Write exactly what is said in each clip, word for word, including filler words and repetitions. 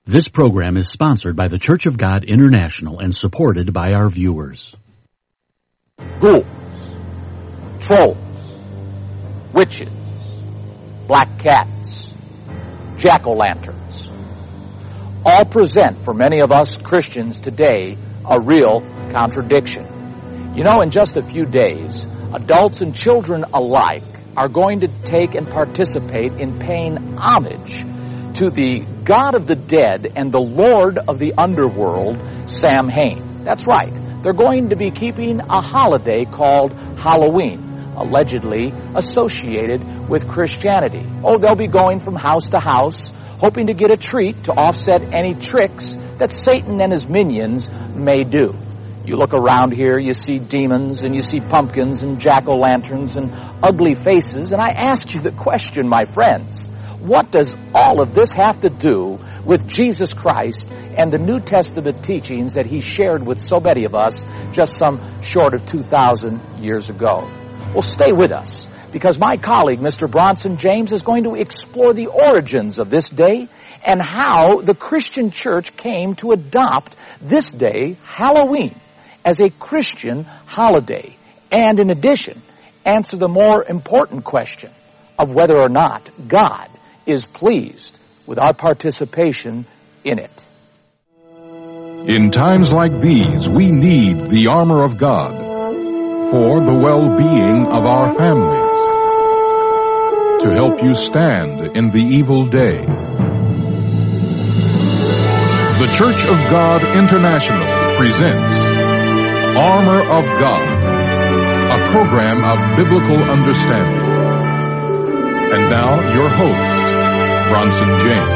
This program is sponsored by the Church of God International and supported by our viewers. Ghouls, trolls, witches, black cats, jack-o'-lanterns, all present for many of us Christians today a real contradiction. You know, in just a few days, adults and children alike are going to take and participate in paying homage to the God of the dead and the Lord of the underworld, Samhain. That's right. They're going to be keeping a holiday called Halloween, allegedly associated with Christianity. Oh, they'll be going from house to house, hoping to get a treat to offset any tricks that Satan and his minions may do. You look around here, you see demons, and you see pumpkins and jack-o'-lanterns and ugly faces, and I ask you the question, my friends, what does all of this have to do with Jesus Christ and the New Testament teachings that He shared with so many of us just some short of two thousand years ago? Well, stay with us, because my colleague, Mister Bronson James, is going to explore the origins of this day and how the Christian church came to adopt this day, Halloween, as a Christian holiday. And in addition, answer the more important question of whether or not God is pleased with our participation in it. In times like these, we need the armor of God for the well-being of our families, to help you stand in the evil day. The Church of God International presents Armor of God, a program of biblical understanding. And now, your host, Bronson James.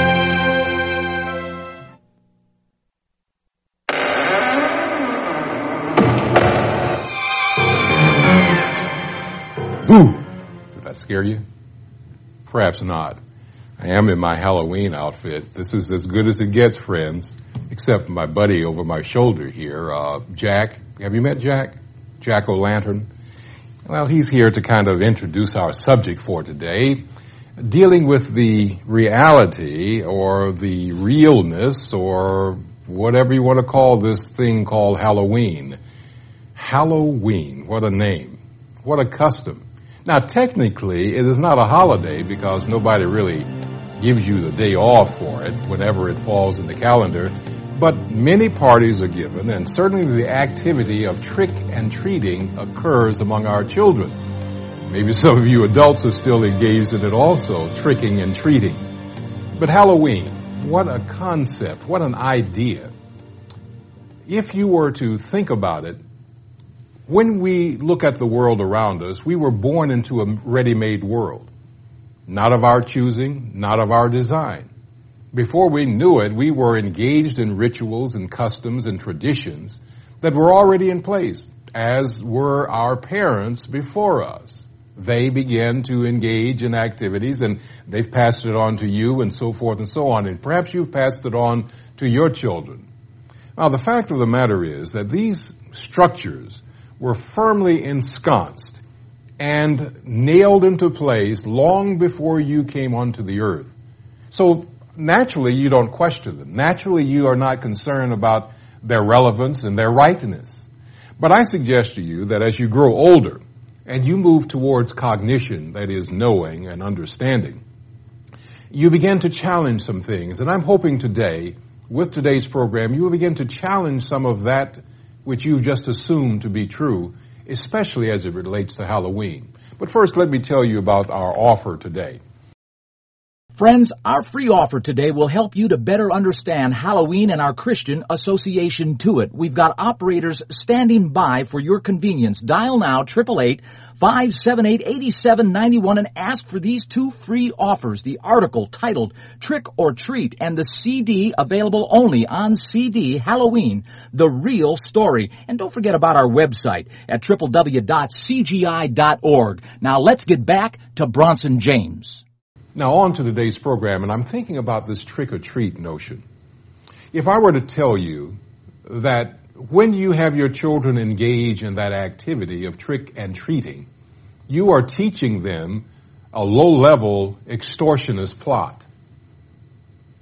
Boo! Did that scare you? Perhaps not. I am in my Halloween outfit. This is as good as it gets, friends, except my buddy over my shoulder here, uh, Jack. Have you met Jack? Jack-o'-lantern. Well, he's here to kind of introduce our subject for today, dealing with the reality or the realness or whatever you want to call this thing called Halloween. Halloween, what a name. What a custom. Now, technically, it is not a holiday because nobody really gives you the day off for it whenever it falls in the calendar, but many parties are given, and certainly the activity of trick and treating occurs among our children. Maybe some of you adults are still engaged in it also, tricking and treating. But Halloween, what a concept, what an idea. If you were to think about it, when we look at the world around us, we were born into a ready-made world. Not of our choosing, not of our design. Before we knew it, we were engaged in rituals and customs and traditions that were already in place, as were our parents before us. They began to engage in activities, and they've passed it on to you, and so forth and so on. And perhaps you've passed it on to your children. Now, the fact of the matter is that these structures were firmly ensconced and nailed into place long before you came onto the earth. So naturally, you don't question them. Naturally, you are not concerned about their relevance and their rightness. But I suggest to you that as you grow older and you move towards cognition, that is knowing and understanding, you begin to challenge some things. And I'm hoping today, with today's program, you will begin to challenge some of that which you just assumed to be true, especially as it relates to Halloween. But first, let me tell you about our offer today. Friends, our free offer today will help you to better understand Halloween and our Christian association to it. We've got operators standing by for your convenience. Dial now, eight eight eight, five seven eight, eight seven nine one, and ask for these two free offers. The article titled Trick or Treat and the C D available only on C D, Halloween, The Real Story. And don't forget about our website at w w w dot c g i dot org. Now let's get back to Bronson James. Now on to today's program, and I'm thinking about this trick-or-treat notion. If I were to tell you that when you have your children engage in that activity of trick and treating, you are teaching them a low-level extortionist plot.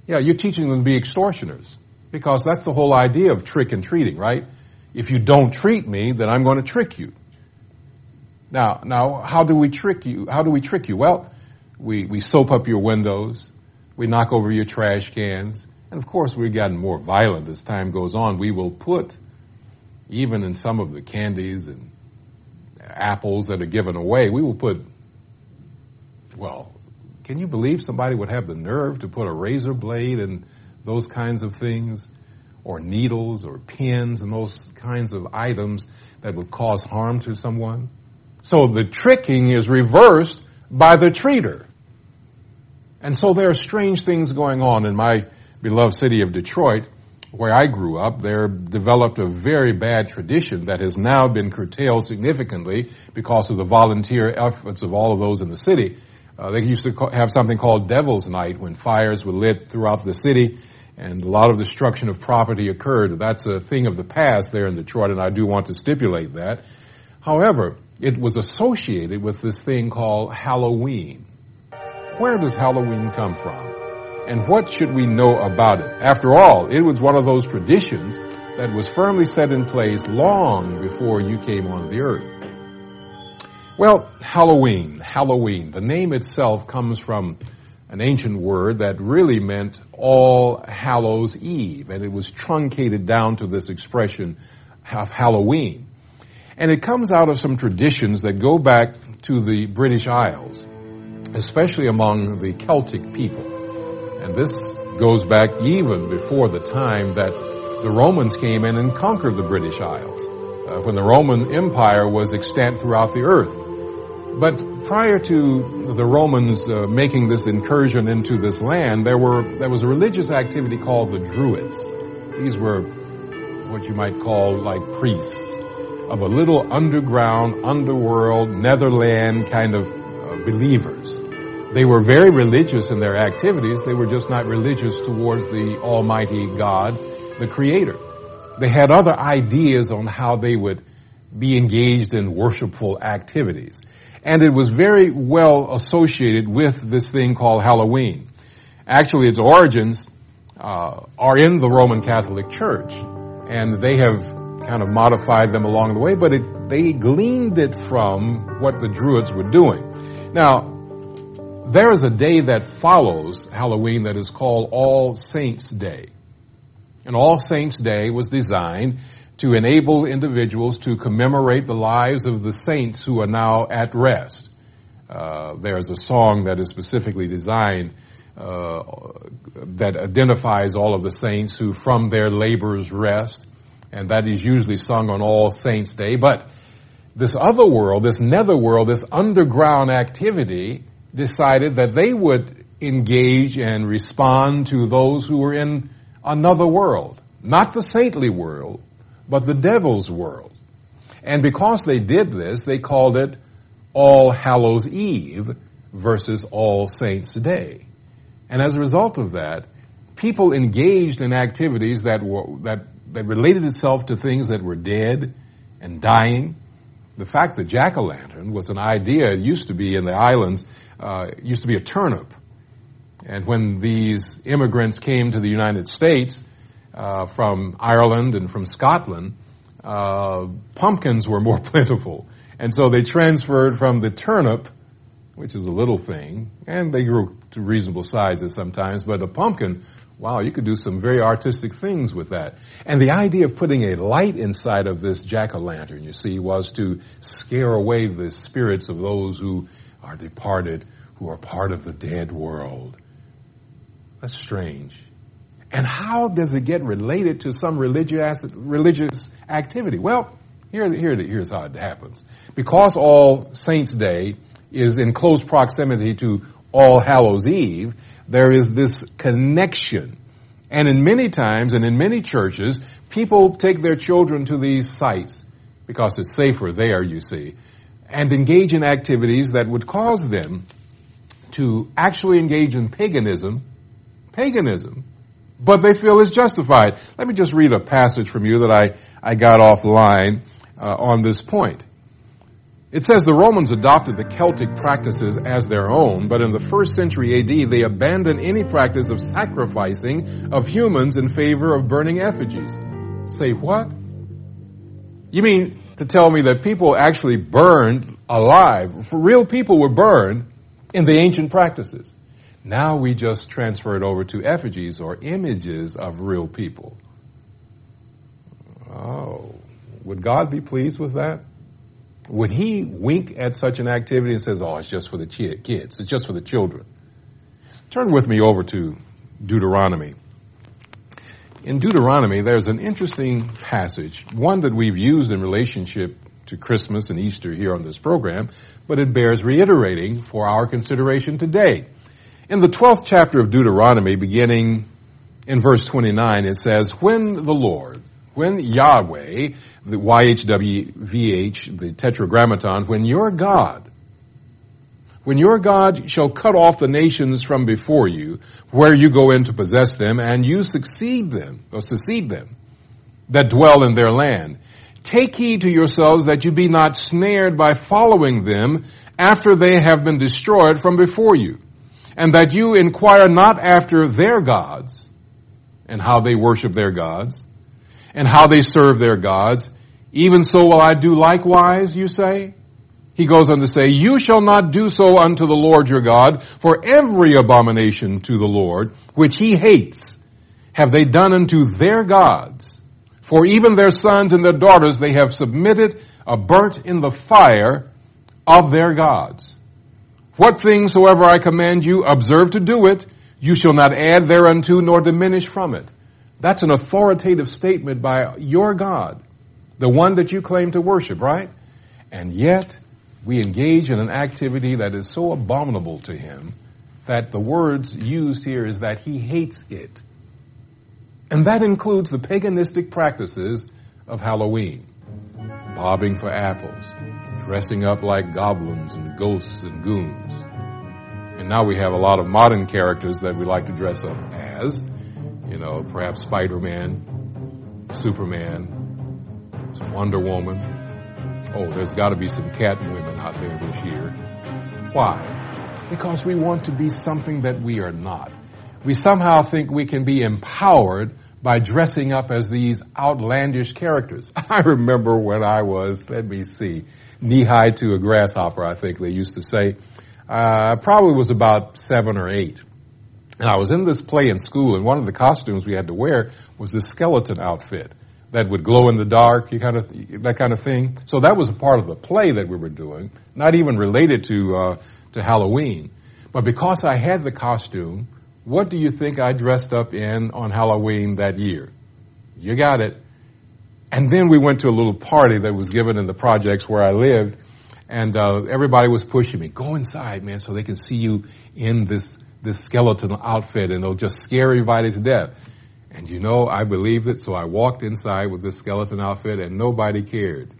Yeah, you're teaching them to be extortioners, because that's the whole idea of trick and treating, right? If you don't treat me, then I'm going to trick you. Now, now, how do we trick you? How do we trick you? Well, we, we soap up your windows, we knock over your trash cans, and of course we've gotten more violent as time goes on. We will put, even in some of the candies and apples that are given away, we will put, well, can you believe somebody would have the nerve to put a razor blade and those kinds of things, or needles or pins and those kinds of items that would cause harm to someone? So the tricking is reversed by the treater. And so there are strange things going on in my beloved city of Detroit, where I grew up. There developed a very bad tradition that has now been curtailed significantly because of the volunteer efforts of all of those in the city. Uh, they used to have something called Devil's Night, when fires were lit throughout the city and a lot of destruction of property occurred. That's a thing of the past there in Detroit, and I do want to stipulate that. However, it was associated with this thing called Halloween. Where does Halloween come from? And what should we know about it? After all, it was one of those traditions that was firmly set in place long before you came on the earth. Well, Halloween, Halloween, the name itself comes from an ancient word that really meant All Hallows Eve, and it was truncated down to this expression of Halloween. And it comes out of some traditions that go back to the British Isles, especially among the Celtic people. And this goes back even before the time that the Romans came in and conquered the British Isles, uh, when the Roman Empire was extant throughout the earth. But prior to the Romans uh, making this incursion into this land, there were there was a religious activity called the Druids. These were what you might call like priests of a little underground, underworld, netherland kind of uh, believers. They were very religious in their activities. They were just not religious towards the Almighty God, the Creator. They had other ideas on how they would be engaged in worshipful activities. And it was very well associated with this thing called Halloween. Actually, its origins uh, are in the Roman Catholic Church, and they have kind of modified them along the way, but it, they gleaned it from what the Druids were doing. Now, there is a day that follows Halloween that is called All Saints' Day. And All Saints' Day was designed to enable individuals to commemorate the lives of the saints who are now at rest. Uh, there's a song that is specifically designed uh, that identifies all of the saints who from their labors rest, and that is usually sung on All Saints' Day. But this other world, this netherworld, this underground activity decided that they would engage and respond to those who were in another world, not the saintly world, but the devil's world. And because they did this, they called it All Hallows Eve versus All Saints' Day. And as a result of that, people engaged in activities that were that that related itself to things that were dead and dying. The fact that jack-o'-lantern was an idea, it used to be in the islands, uh, it used to be a turnip. And when these immigrants came to the United States uh, from Ireland and from Scotland, uh, pumpkins were more plentiful. And so they transferred from the turnip, which is a little thing, and they grew to reasonable sizes sometimes, but a pumpkin, wow, you could do some very artistic things with that. And the idea of putting a light inside of this jack-o'-lantern, you see, was to scare away the spirits of those who are departed, who are part of the dead world. That's strange. And how does it get related to some religious religious activity? Well, here, here, here's how it happens. Because All Saints' Day is in close proximity to All Hallows Eve, there is this connection. And in many times and in many churches, people take their children to these sites because it's safer there, you see, and engage in activities that would cause them to actually engage in paganism, paganism, but they feel is justified. Let me just read a passage from you that I, I got offline uh, on this point. It says the Romans adopted the Celtic practices as their own, but in the first century A D, they abandoned any practice of sacrificing of humans in favor of burning effigies. Say what? You mean to tell me that people actually burned alive, for real people were burned in the ancient practices? Now we just transfer it over to effigies or images of real people. Oh, would God be pleased with that? Would he wink at such an activity and says, oh, it's just for the kids, it's just for the children? Turn with me over to Deuteronomy. In Deuteronomy, there's an interesting passage, one that we've used in relationship to Christmas and Easter here on this program, but it bears reiterating for our consideration today. In the twelfth chapter of Deuteronomy, beginning in verse twenty-nine, it says, when the Lord, when Yahweh, the Y H W V H, the Tetragrammaton, when your God, when your God shall cut off the nations from before you, where you go in to possess them, and you succeed them, or succeed them, that dwell in their land, take heed to yourselves that you be not snared by following them after they have been destroyed from before you, and that you inquire not after their gods, and how they worship their gods, and how they serve their gods. Even so will I do likewise, you say? He goes on to say, you shall not do so unto the Lord your God, for every abomination to the Lord, which he hates, have they done unto their gods. For even their sons and their daughters they have submitted a burnt in the fire of their gods. What things soever I command you, observe to do it. You shall not add thereunto nor diminish from it. That's an authoritative statement by your God, the one that you claim to worship, right? And yet, we engage in an activity that is so abominable to him that the words used here is that he hates it. And that includes the paganistic practices of Halloween. Bobbing for apples, dressing up like goblins and ghosts and goons. And now we have a lot of modern characters that we like to dress up as. You know, perhaps Spider-Man, Superman, Wonder Woman. Oh, there's got to be some cat women out there this year. Why? Because we want to be something that we are not. We somehow think we can be empowered by dressing up as these outlandish characters. I remember when I was, let me see, knee-high to a grasshopper, I think they used to say. Uh, probably was about seven or eight. And I was in this play in school, and one of the costumes we had to wear was this skeleton outfit that would glow in the dark, you kind of, that kind of thing. So that was a part of the play that we were doing, not even related to uh, to Halloween. But because I had the costume, what do you think I dressed up in on Halloween that year? You got it. And then we went to a little party that was given in the projects where I lived, and uh, everybody was pushing me, go inside, man, so they can see you in this this skeleton outfit, and they'll just scare everybody to death. And you know, I believed it, so I walked inside with this skeleton outfit, and nobody cared.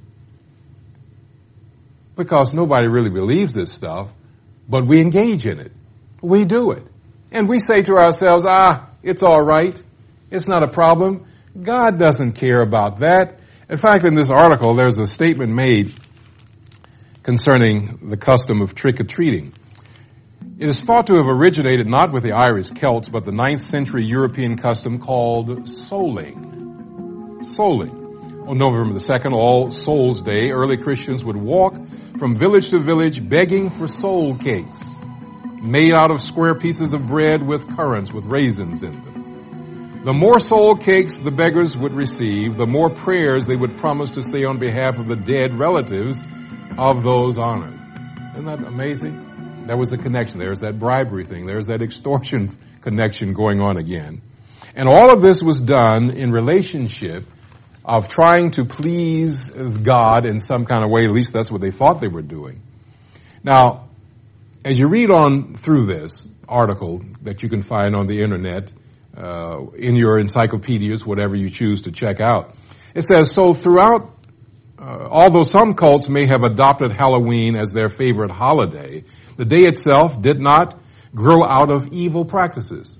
Because nobody really believes this stuff, but we engage in it. We do it. And we say to ourselves, ah, it's all right. It's not a problem. God doesn't care about that. In fact, in this article, there's a statement made concerning the custom of trick-or-treating. It is thought to have originated not with the Irish Celts, but the ninth century European custom called souling. Souling. On November the second, All Souls Day, early Christians would walk from village to village begging for soul cakes, made out of square pieces of bread with currants with raisins in them. The more soul cakes the beggars would receive, the more prayers they would promise to say on behalf of the dead relatives of those honored. Isn't that amazing? There was a connection. There's that bribery thing. There's that extortion connection going on again. And all of this was done in relationship of trying to please God in some kind of way. At least that's what they thought they were doing. Now, as you read on through this article that you can find on the internet, uh, in your encyclopedias, whatever you choose to check out, it says, so throughout Uh, although some cults may have adopted Halloween as their favorite holiday, the day itself did not grow out of evil practices.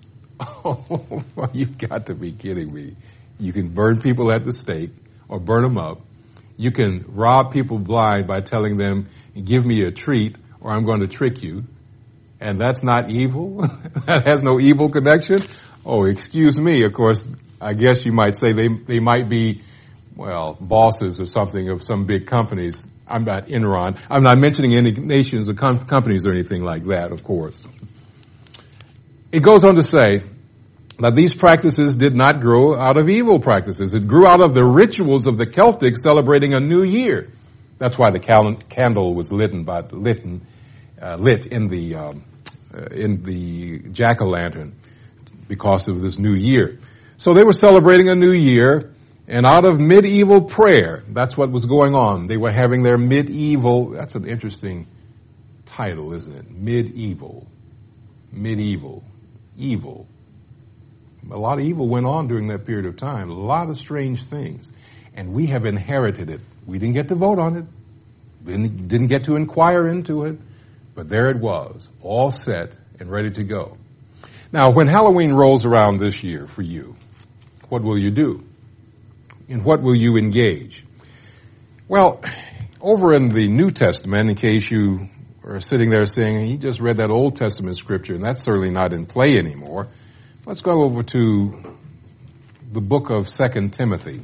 Oh, you've got to be kidding me. You can burn people at the stake or burn them up. You can rob people blind by telling them, give me a treat or I'm going to trick you. And that's not evil? That has no evil connection? Oh, excuse me. Of course, I guess you might say they, they might be, well, bosses or something of some big companies. I'm not Enron. I'm not mentioning any nations or com- companies or anything like that, of course. It goes on to say that these practices did not grow out of evil practices. It grew out of the rituals of the Celtics celebrating a new year. That's why the cal- candle was lit, by, lit, uh, lit in the um, uh, in the jack-o'-lantern because of this new year. So they were celebrating a new year, and out of medieval prayer, that's what was going on. They were having their medieval, that's an interesting title, isn't it? Medieval. Medieval. Evil. A lot of evil went on during that period of time. A lot of strange things. And we have inherited it. We didn't get to vote on it. Didn't, didn't get to inquire into it. But there it was, all set and ready to go. Now, when Halloween rolls around this year for you, what will you do? In what will you engage? Well, over in the New Testament, in case you are sitting there saying, he just read that Old Testament scripture, and that's certainly not in play anymore. Let's go over to the book of Second Timothy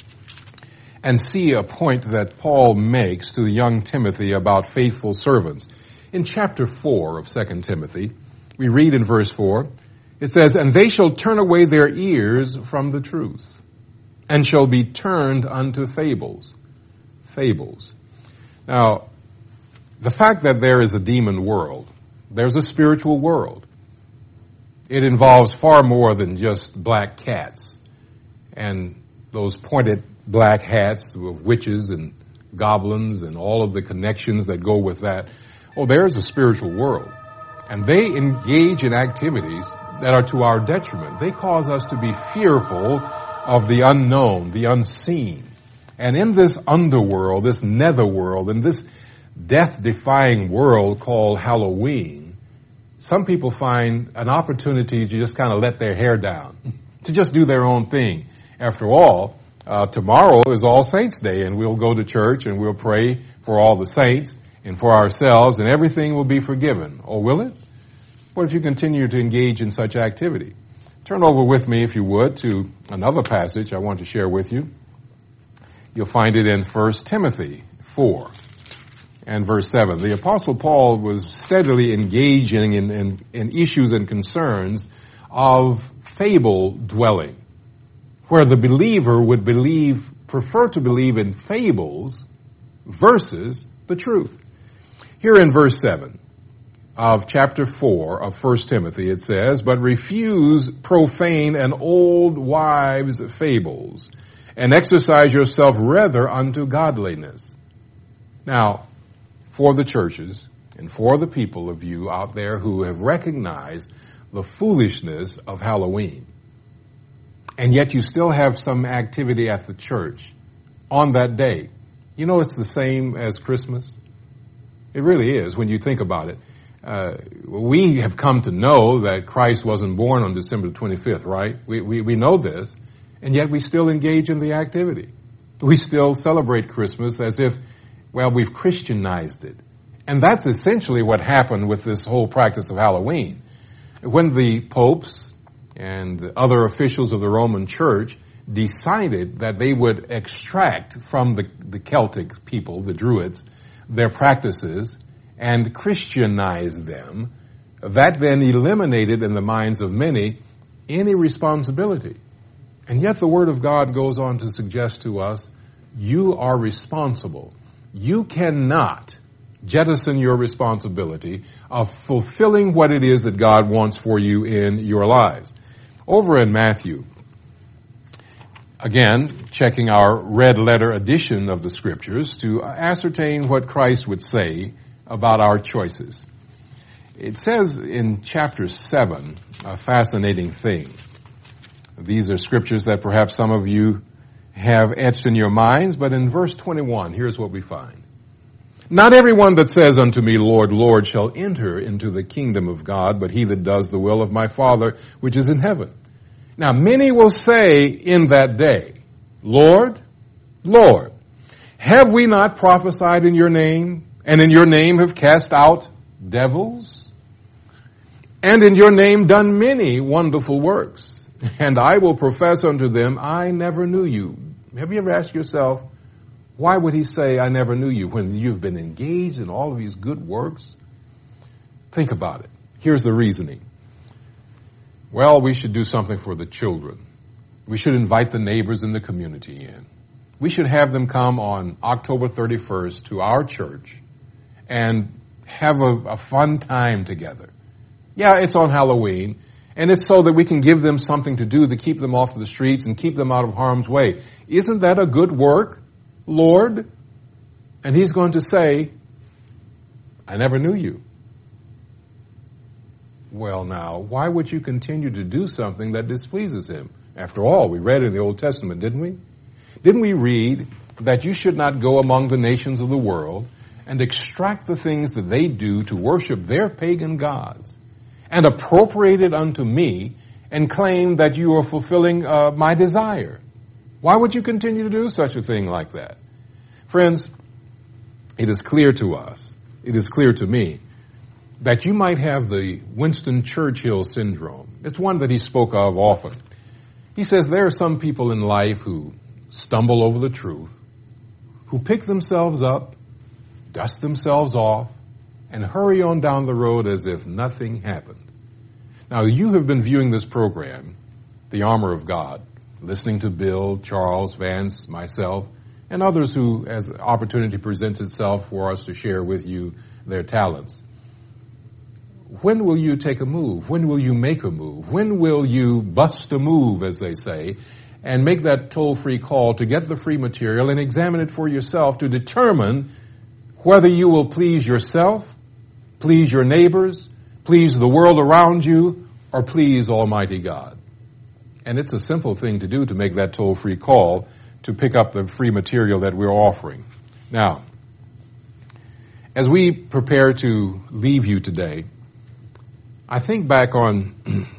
and see a point that Paul makes to young Timothy about faithful servants. In chapter four of Second Timothy, we read in verse four, it says, and they shall turn away their ears from the truth, and shall be turned unto fables. Fables. Now, the fact that there is a demon world, there's a spiritual world. It involves far more than just black cats and those pointed black hats of witches and goblins and all of the connections that go with that. Oh, there is a spiritual world. And they engage in activities that are to our detriment. They cause us to be fearful of the unknown, the unseen. And in this underworld, this netherworld, in this death-defying world called Halloween, some people find an opportunity to just kind of let their hair down, to just do their own thing. After all, uh, tomorrow is All Saints' Day, and we'll go to church and we'll pray for all the saints and for ourselves, and everything will be forgiven. Or will it? What if you continue to engage in such activity? Turn over with me, if you would, to another passage I want to share with you. You'll find it in First Timothy four and verse seven. The Apostle Paul was steadily engaging in, in, in issues and concerns of fable dwelling, where the believer would believe, prefer to believe in fables versus the truth. Here in verse seven of chapter four of First Timothy, it says, but refuse profane and old wives' fables, and exercise yourself rather unto godliness. Now, for the churches and for the people of you out there who have recognized the foolishness of Halloween, and yet you still have some activity at the church on that day, you know it's the same as Christmas. It really is when you think about it. Uh, we have come to know that Christ wasn't born on December twenty-fifth, right? We, we, we know this, and yet we still engage in the activity. We still celebrate Christmas as if, well, we've Christianized it. And that's essentially what happened with this whole practice of Halloween. When the popes and other officials of the Roman Church decided that they would extract from the, the Celtic people, the Druids, their practices and Christianize them, that then eliminated in the minds of many any responsibility. And yet the Word of God goes on to suggest to us, you are responsible. You cannot jettison your responsibility of fulfilling what it is that God wants for you in your lives. Over in Matthew, again, checking our red letter edition of the Scriptures to ascertain what Christ would say about our choices. It says in chapter seven, a fascinating thing. These are scriptures that perhaps some of you have etched in your minds, but in verse twenty-one, here's what we find. Not everyone that says unto me, Lord, Lord, shall enter into the kingdom of God, but he that does the will of my Father which is in heaven. Now, many will say in that day, Lord, Lord, Have we not prophesied in your name, and in your name have cast out devils? And in your name done many wonderful works? And I will profess unto them, I never knew you. Have you ever asked yourself, why would he say, I never knew you, when you've been engaged in all of these good works? Think about it. Here's the reasoning. Well, we should do something for the children. We should invite the neighbors in the community in. We should have them come on October thirty-first to our church and have a, a fun time together. Yeah, it's on Halloween, and it's so that we can give them something to do to keep them off the streets and keep them out of harm's way. Isn't that a good work, Lord? And he's going to say, I never knew you. Well, now, why would you continue to do something that displeases him? After all, we read in the Old Testament, didn't we? Didn't we read that you should not go among the nations of the world and extract the things that they do to worship their pagan gods and appropriate it unto me and claim that you are fulfilling uh, my desire? Why would you continue to do such a thing like that? Friends, it is clear to us, it is clear to me, that you might have the Winston Churchill syndrome. It's one that he spoke of often. He says there are some people in life who stumble over the truth, who pick themselves up, dust themselves off, and hurry on down the road as if nothing happened. Now, you have been viewing this program, The Armor of God, listening to Bill, Charles, Vance, myself, and others who, as opportunity presents itself for us to share with you their talents. When will you take a move? When will you make a move? When will you bust a move, as they say, and make that toll-free call to get the free material and examine it for yourself to determine whether you will please yourself, please your neighbors, please the world around you, or please Almighty God? And it's a simple thing to do to make that toll-free call to pick up the free material that we're offering. Now, as we prepare to leave you today, I think back on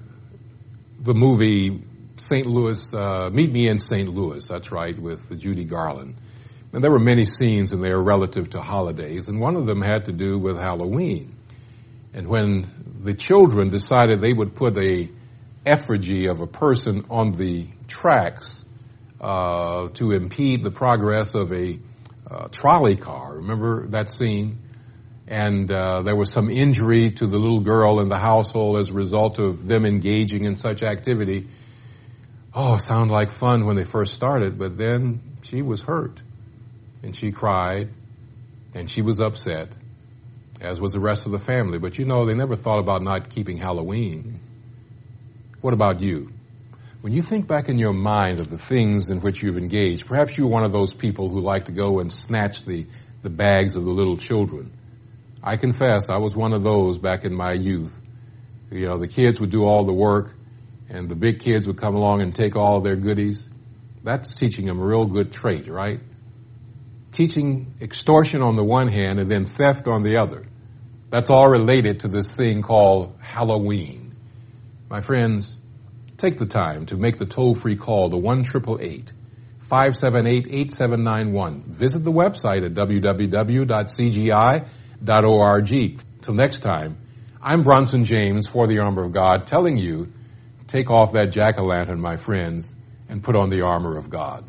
the movie Saint Louis, uh, Meet Me in Saint Louis, that's right, with Judy Garland. And there were many scenes in there relative to holidays, and one of them had to do with Halloween. And when the children decided they would put a effigy of a person on the tracks uh, to impede the progress of a uh, trolley car, remember that scene? And uh, there was some injury to the little girl in the household as a result of them engaging in such activity. Oh, it sounded like fun when they first started, but then she was hurt, and she cried, and she was upset, as was the rest of the family. But you know, they never thought about not keeping Halloween. What about you? When you think back in your mind of the things in which you've engaged, perhaps you're one of those people who like to go and snatch the, the bags of the little children. I confess, I was one of those back in my youth. You know, the kids would do all the work, and the big kids would come along and take all their goodies. That's teaching them a real good trait, right? Teaching extortion on the one hand and then theft on the other. That's all related to this thing called Halloween. My friends, take the time to make the toll-free call to one eight eight eight, five seven eight, eight seven nine one. Visit the website at w w w dot c g i dot org. Till next time, I'm Bronson James for the Armor of God, telling you, take off that jack-o'-lantern, my friends, and put on the armor of God.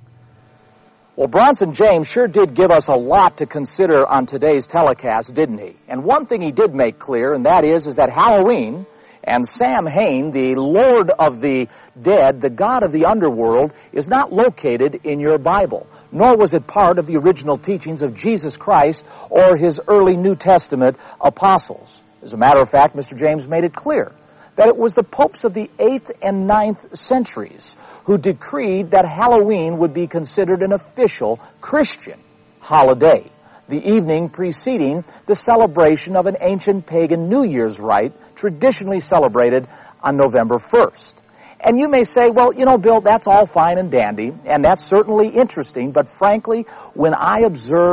Well, Bronson James sure did give us a lot to consider on today's telecast, didn't he? And one thing he did make clear, and that is, is that Halloween and Sam Hain, the Lord of the dead, the God of the underworld, is not located in your Bible, nor was it part of the original teachings of Jesus Christ or his early New Testament apostles. As a matter of fact, Mister James made it clear that it was the popes of the eighth and ninth centuries who decreed that Halloween would be considered an official Christian holiday, the evening preceding the celebration of an ancient pagan New Year's rite traditionally celebrated on November first. And you may say, well, you know, Bill, that's all fine and dandy, and that's certainly interesting, but frankly, when I observe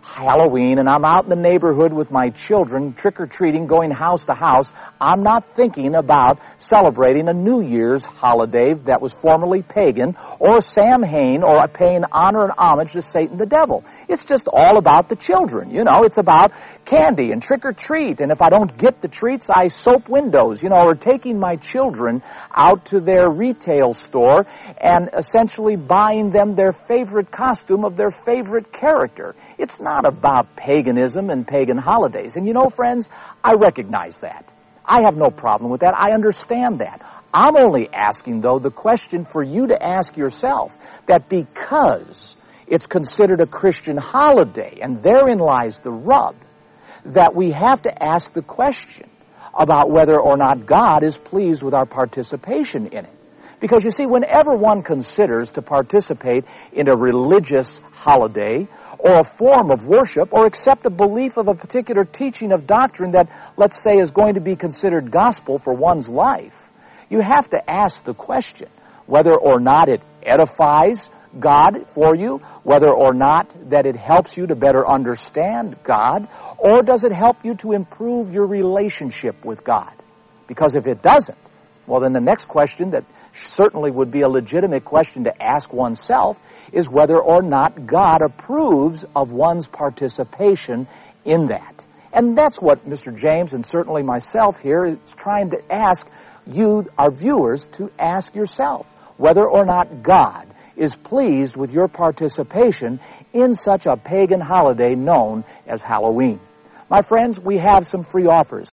Halloween and I'm out in the neighborhood with my children trick-or-treating, going house to house, I'm not thinking about celebrating a New Year's holiday that was formerly pagan, or Samhain, or paying honor and homage to Satan the devil. It's just all about the children, you know. It's about candy and trick-or-treat, and if I don't get the treats, I soap windows, you know, or taking my children out to their retail store and essentially buying them their favorite costume of their favorite character. It's not about paganism and pagan holidays. And you know, friends, I recognize that. I have no problem with that. I understand that. I'm only asking, though, the question for you to ask yourself, that because it's considered a Christian holiday, and therein lies the rub, that we have to ask the question about whether or not God is pleased with our participation in it. Because, you see, whenever one considers to participate in a religious holiday or a form of worship or accept a belief of a particular teaching of doctrine that, let's say, is going to be considered gospel for one's life, you have to ask the question whether or not it edifies God for you, whether or not that it helps you to better understand God, or does it help you to improve your relationship with God? Because if it doesn't, well, then the next question that certainly would be a legitimate question to ask oneself is whether or not God approves of one's participation in that. And that's what Mister James and certainly myself here is trying to ask you, our viewers, to ask yourself whether or not God is pleased with your participation in such a pagan holiday known as Halloween. My friends, we have some free offers.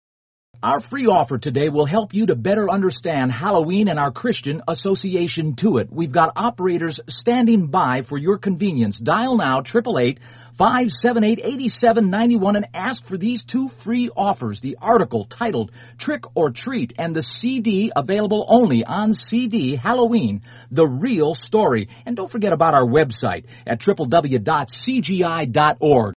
Our free offer today will help you to better understand Halloween and our Christian association to it. We've got operators standing by for your convenience. Dial now, eight eight eight, five seven eight, eight seven nine one, and ask for these two free offers. The article titled Trick or Treat and the C D available only on C D, Halloween, The Real Story. And don't forget about our website at w w w dot c g i dot org.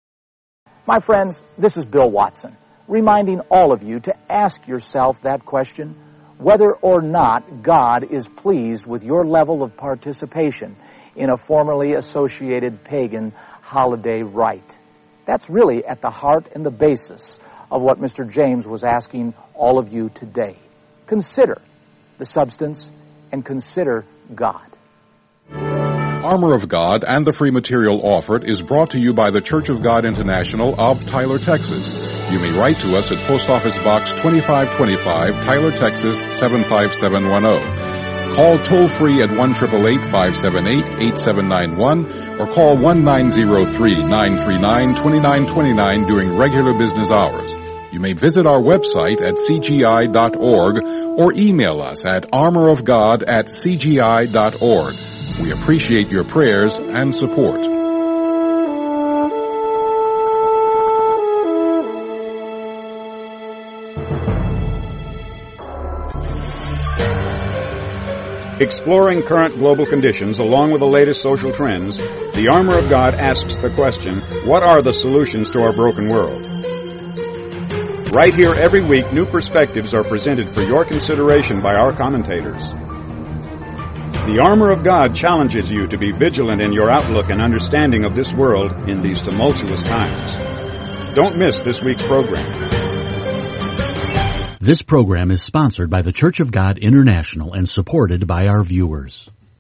My friends, this is Bill Watson, reminding all of you to ask yourself that question, whether or not God is pleased with your level of participation in a formerly associated pagan holiday rite. That's really at the heart and the basis of what Mister James was asking all of you today. Consider the substance and consider God. Armor of God and the free material offered is brought to you by the Church of God International of Tyler, Texas. You may write to us at Post Office Box twenty-five twenty-five, Tyler, Texas seven five seven one zero. Call toll-free at one eight eight eight, five seven eight, eight seven nine one or call one nine zero three, nine three nine, two nine two nine during regular business hours. You may visit our website at c g i dot org or email us at armorofgod at c g i dot org. We appreciate your prayers and support. Exploring current global conditions along with the latest social trends, the Armor of God asks the question, what are the solutions to our broken world? Right here every week, new perspectives are presented for your consideration by our commentators. The Armor of God challenges you to be vigilant in your outlook and understanding of this world in these tumultuous times. Don't miss this week's program. This program is sponsored by the Church of God International and supported by our viewers.